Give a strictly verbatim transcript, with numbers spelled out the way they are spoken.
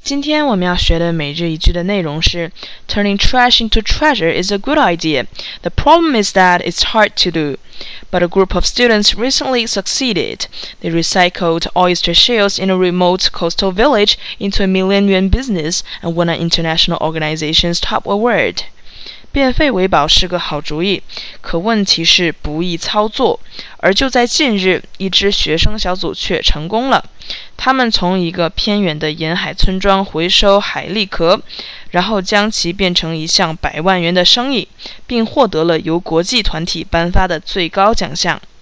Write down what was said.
今天我们要学的每日一句的内容是 Turning trash into treasure is a good idea. The problem is that it's hard to do. But a group of students recently succeeded. They recycled oyster shells in a remote coastal village into a million yuan business and won an international organization's top award. 变废为宝是个好主意，可问题是不易操作。而就在近日，一支学生小组却成功了。他们从一个偏远的沿海村庄回收海蛎壳，然后将其变成一项百万元的生意，并获得了由国际团体颁发的最高奖项。